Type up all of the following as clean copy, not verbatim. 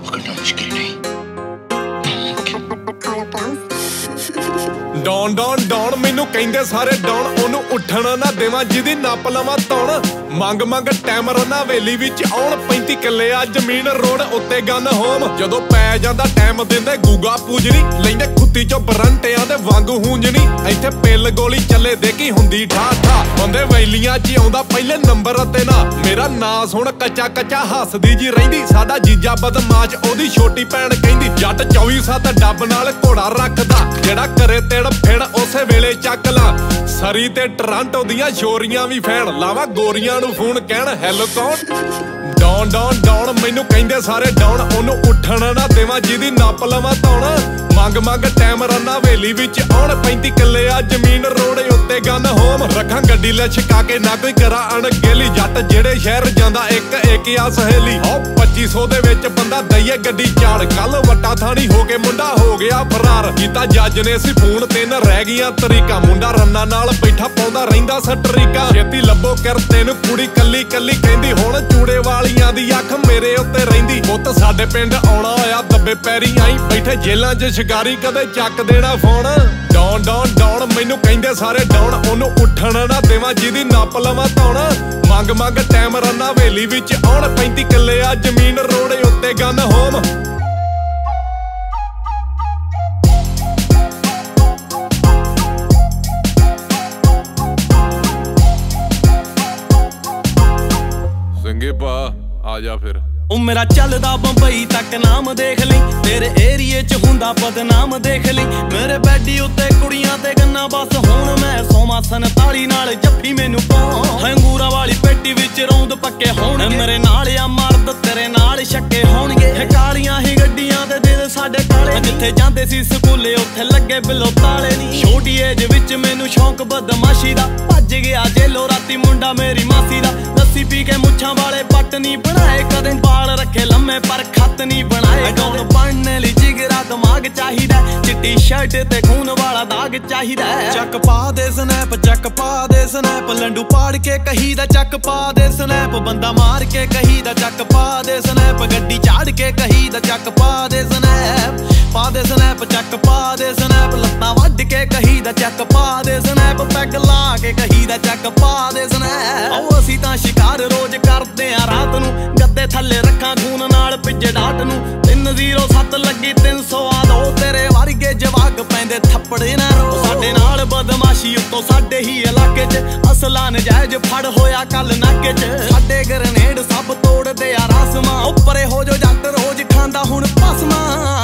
पकड़ना मुश्किल नहीं। डॉन डॉन डॉन मैनू कहंदे सारे डॉन, ओनू उठण ना देवां जिहदी नप लवां तौण। मंग मंग टाइम रना हवेली विच आउण, 35 किल्ले आ जमीन रोड उत्ते गन होम। जदों पै जांदा टाइम दिंदे गूगा पूजनी, लैंदे खुत्ती चों बरंटियां दे वांग हूंजनी। इत्थे पिल गोली चले देखी हुंदी ठा ठा, बंदे वैलियां च आउंदा पहले नंबर ते ना। मेरा नां सुण कच्चा कच्चा हसदी जी रहिंदी, साडा जीजा बदमाश ओदी छोटी भैण कहंदी। जट 24/7 डब नाल घोड़ा रखदा, जेड़ा करे तेड़ फिर उसे वेले चक ला। सरी ते टरांटो दियां छोरियां भी फैन, लावा गोरियां नू फोन कहण हैलो कौन। डॉन डॉन डॉन मैनू कहंदे सारे डॉन, ओनू उठण ना देवां जिहदी नप लवां तौण। मंग मंग टाइम रना हवेली विच आउण, 35 किल्ले आ जमीन रोड उत्ते गन होम। रखां गड्डी लछका के ना कोई करा अणगेली, जट जेड़े शहर जांदा एक एक आ सहेली। 2500 दे विच बंदा दईए गड्डी चाड़, कल वट्टा थानी हो के मुंडा हो गया फरार। कीता जज ने सी फोन, 3 रह गईयां तरीका, मुंडा रन्ना नाल बैठा पाउंदा रहिंदा सटरीका। छेती लभो किरते नू कुड़ी कल्ली कल्ली कहंदी, हुण चूड़े वालियां दी अख मेरे उत्ते रहिंदी। पुੱਤ साडे पिंड आउणा होया दब्बे पैरी आई, बैठे जेलां 'ਚ शिकारी कदे चक देना फोन। डॉन डॉन डॉन मैनू कहंदे सारे डॉन, ओनू उठण ना देवां जिहदी नप लवां तौण। मंग मंग टाइम रना हवेली विच आउण, 35 किल्ले आ जमीन रोड उत्ते गन होम। संगे पा आ जा फिर। ਉਹ ਮੇਰਾ ਚੱਲਦਾ ਬੰਬਈ ਤੱਕ ਨਾਮ ਦੇਖ ਲਈ, ਤੇਰੇ ਏਰੀਏ 'ਚ ਹੁੰਦਾ ਬਦਨਾਮ ਦੇਖ ਲਈ। ਮੇਰੇ ਬੈਡੀ ਉੱਤੇ ਕੁੜੀਆਂ ਤੇ ਗੰਨਾ, ਬਸ ਹੁਣ ਮੈਂ ਸੋਮਾ 47 ਨਾਲ ਜੱਫੀ ਮੈਨੂੰ ਪਾਉ। ਹੰਗੂਰਾ ਵਾਲੀ ਪੇਟੀ ਵਿੱਚ ਰੌਂਦ ਪੱਕੇ ਹੋਣਗੇ, ਮੇਰੇ ਨਾਲ ਆ ਮਰਦ ਤੇਰੇ ਨਾਲ ਛੱਕੇ ਹੋਣਗੇ। ਕਾਲੀਆਂ ਹੀ ਗੱਡੀਆਂ ਤੇ ਦਿਲ ਸਾਡੇ ਕਾਲੇ, ਜਿੱਥੇ ਜਾਂਦੇ ਸੀ ਸਕੂਲੇ ਉੱਥੇ ਲੱਗੇ ਬਿੱਲੋ ਤਾਲੇ ਨੀ। ਛੋਟੀ ਏਜ ਵਿੱਚ ਮੈਨੂੰ ਸ਼ੌਂਕ ਬਦਮਾਸ਼ੀ ਦਾ, ਭੱਜ ਗਿਆ ਜੇਲੋ ਰਾਤੀ ਮੁੰਡਾ ਮੇਰੀ ਮਾਸੀ ਦਾ। ਲੱਸੀ ਪੀ ਕੇ ਮੁੱਛਾਂ ਵਾਲੇ ਪੱਟ ਨਹੀਂ ਬਣਾਏ ਕਦੇ, ਬਾਲ ਰੱਖੇ ਲੰਮੇ ਪਰ ਖੱਤ ਨਹੀਂ ਬਣਾਏ। ਡੌਨ ਬਣਨੇ ਲਈ ਜਿਗਰਾ ਦਿਮਾਗ ਚਾਹੀਦਾ, ਚਿੱਟੀ ਸ਼ਰਟ ਤੇ ਖੂਨ ਵਾਲਾ ਦਾਗ ਚਾਹੀਦਾ। ਚੱਕ ਪਾ ਦੇ ਸਨੈਪ, ਚੱਕ ਪਾ ਦੇ ਸਨੈਪ, ਲੰਡੂ ਪਾੜ ਕੇ ਕਹੀਦਾ ਚੱਕ ਪਾ ਦੇ ਸਨੈਪ। ਬੰਦਾ ਮਾਰ ਕੇ ਕਹੀਦਾ ਚੱਕ ਪਾ ਦੇ ਸਨੈਪ, ਗੱਡੀ ਝਾੜ ਕੇ ਕਹੀਦਾ ਚੱਕ ਪਾ ਦੇ ਸਨੈਪ। ਪਾ ਦੇ ਸਨੈਪ, ਚੱਕ ਪਾ ਦੇ ਸਨੈਪ, ਲੱਤਾਂ ਵੱਢ ਕੇ ਕਹੀਦਾ ਚੱਕ ਪਾ ਦੇ ਸਨੈਪ। ਪੈਗ ਲਾ ਕੇ ਕਹੀਦਾ ਚੱਕ ਪਾ ਦੇ ਸਨੈਪ। ਆਓ ਅਸੀਂ ਤਾਂ ਸ਼ਿਕਾਰ ਰੋਜ਼ ਕਰਦੇ ਆ ਰਾਤ ਨੂੰ, ਗੱਦੇ ਥੱਲੇ ਰੱਖਾਂ ਖੂਨ ਨਾਲ ਭਿੱਜੇ ਡਾਟ ਨੂੰ। 307 ਲੱਗੀ 300 ਆ ਦੋ, ਤੇਰੇ ਵਰਗੇ ਜਵਾਕ ਪੈਂਦੇ ਥੱਪੜੇ ਨਾ ਰੋ। ਸਾਡੇ ਨਾਲ ਬਦਮਾਸ਼ੀ ਉੱਤੋਂ ਸਾਡੇ ਹੀ ਇਲਾਕੇ 'ਚ, ਅਸਲਾ ਨਜਾਇਜ਼ ਫੜ ਹੋਇਆ ਕੱਲ ਨਾਕੇ 'ਚ। ਸਾਡੇ ਗਰਨੇਡ ਸਭ ਤੋੜਦੇ ਆ ਰਾਸਮਾਂ, ਉੱਪਰੇ ਹੋ ਜੋ ਜੱਟ ਰੋਜ਼ ਖਾਂਦਾ ਹੁਣ ਭਸਮਾਂ।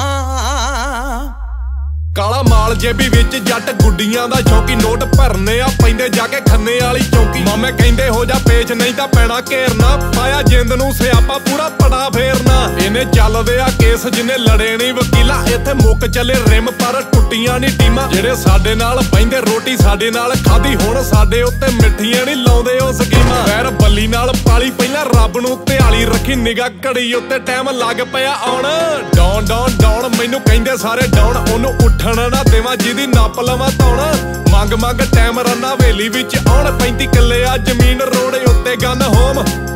ਕਾਲਾ ਮਾਲ ਜੇਬੀ ਵਿੱਚ ਜੱਟ ਗੁੱਡੀਆਂ ਦਾ ਸ਼ੌਕੀ, ਨੋਟ ਭਰਨੇ ਆ ਪੈਂਦੇ ਜਾ ਕੇ ਖੰਨੇ ਵਾਲੀ ਚੌਂਕੀ। ਮਾਮੇ ਕਹਿੰਦੇ ਹੋ ਜਾ ਪੇਚ ਨਹੀਂ ਤਾਂ ਪੈਣਾ ਘੇਰਨਾ, ਪਾਇਆ ਜਿੰਦ ਨੂੰ ਸਿਆਪਾ ਪੂਰਾ ਪੜਾ ਫੇਰਨਾ। ਇਹਨੇ ਚੱਲਦੇ ਆ ਕੇਸ ਜਿੰਨੇ ਲੜੇ ਨਹੀਂ ਵਕੀਲਾ, ਇੱਥੇ ਮੁੱਕ ਚੱਲੇ ਰਿਮ ਪਰ ਟੁੱਟੀਆਂ ਨਹੀਂ ਟੀਮਾਂ। ਜਿਹੜੇ ਸਾਡੇ ਨਾਲ ਬਹਿੰਦੇ ਰੋਟੀ ਸਾਡੇ ਨਾਲ ਖਾਦੀ, ਹੁਣ ਸਾਡੇ ਉੱਤੇ ਮਿੱਠੀਆਂ ਨਹੀਂ ਲਾਉਂਦੇ ਉਹ ਸਕੀਮਾਂ। ਪੈਰ ਬੱਲੀ ਨਾਲ ਪਾਲੀ ਪਹਿਲਾਂ ਰੱਬ ਨੂੰ ਧਿਆਲੀ ਰੱਖੀ ਨਿਗਾਹ, ਘੜੀ ਉੱਤੇ ਟਾਈਮ ਲੱਗ ਪਿਆ ਆਉਣ। ਡੌਨ ਡੌਨ ਡੌਨ ਮੈਨੂੰ ਕਹਿੰਦੇ ਸਾਰੇ ਡੌਨ, ਉਹਨੂੰ ਉੱਠਣ ਨਾ ਦੇਵਾਂ ਜਿਹਦੀ ਨਪ ਲਵਾਂ ਤੌਣ। ਮੰਗ ਮੰਗ ਟਾਈਮ ਰਨਾ ਹਵੇਲੀ ਵਿੱਚ ਆਉਣ, 35 ਕਿੱਲੇ ਆ ਜ਼ਮੀਨ ਰੋਡ ਉੱਤੇ ਗਨ ਹੋਮ।